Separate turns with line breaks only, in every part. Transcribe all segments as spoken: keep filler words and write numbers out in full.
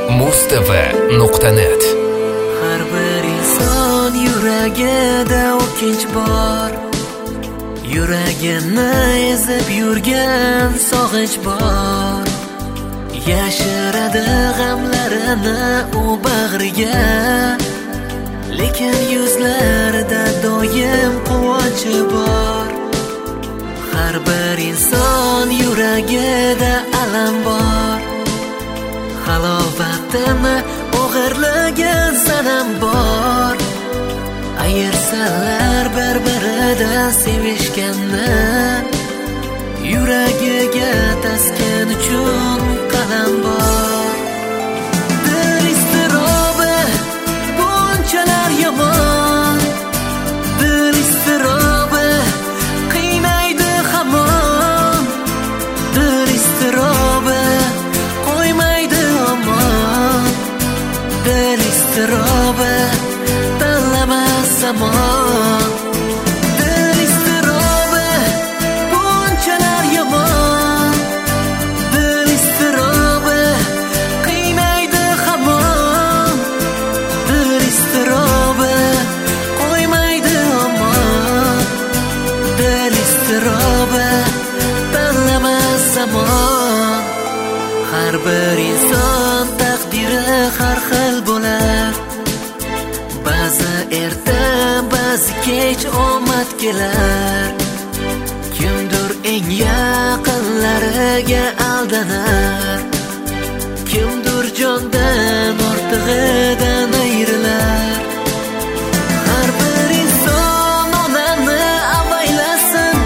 muz t v nuqta net.
Har bir inson yuragida o'kinch bor, yuragini ezib yurgan sog'inch bor. Yashiradi g'amlarini u bag'riga, lekin yuzlarida doim quvonchi bor. Har bir inson yuragida alam bor, halovatini o'g'irlagan sanam bor. Ayirsalar bir-biridan sevishganni, yuragiga taskin uchun qalam bor. Dil iztirobi bunchalar yomon, dil iztirobi qiynaydi hamon, dil iztirobi qo'ymaydi omon, dil iztirobi tanlamas zamon. Dil iztirobi bunchalar yomon, dil iztirobi qiynaydi hamon, dil iztirobi qo'ymaydi omon, dil iztirobi tanlamas zamon. Har bir inson taqdiri har xil bo'lar, ba'zi erta, ba'zi kech omad kelar. Kimdir eng yaqinlariga aldanar, kimdir jondan ortig'idan ayrilar. Har bir inson onani avaylasin,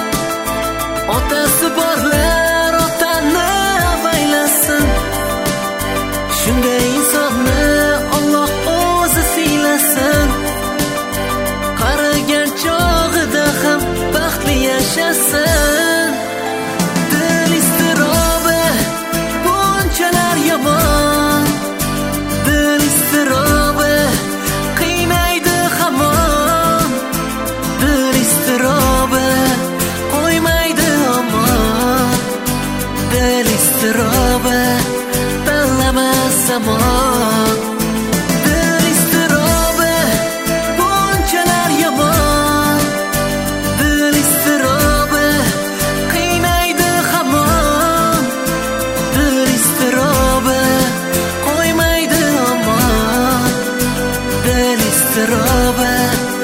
otasi borlar otani avaylasin. Shunday insonni Alloh o'zi siylasin, qarigan chog'ida ham baxtli yashasin. Dil iztirobi bunchalar yomon, dil iztirobi qiynaydi hamon, dil iztirobi qo'ymaydi omon, dil iztirobi tanlamas zamon. Dil iztirobi bunchalar yomon, dil iztirobi qiynaydi hamon, dil iztirobi qo'ymaydi omon, dil iztirobi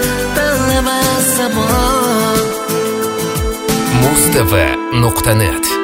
tanlamas zamon.
muz t v nuqta net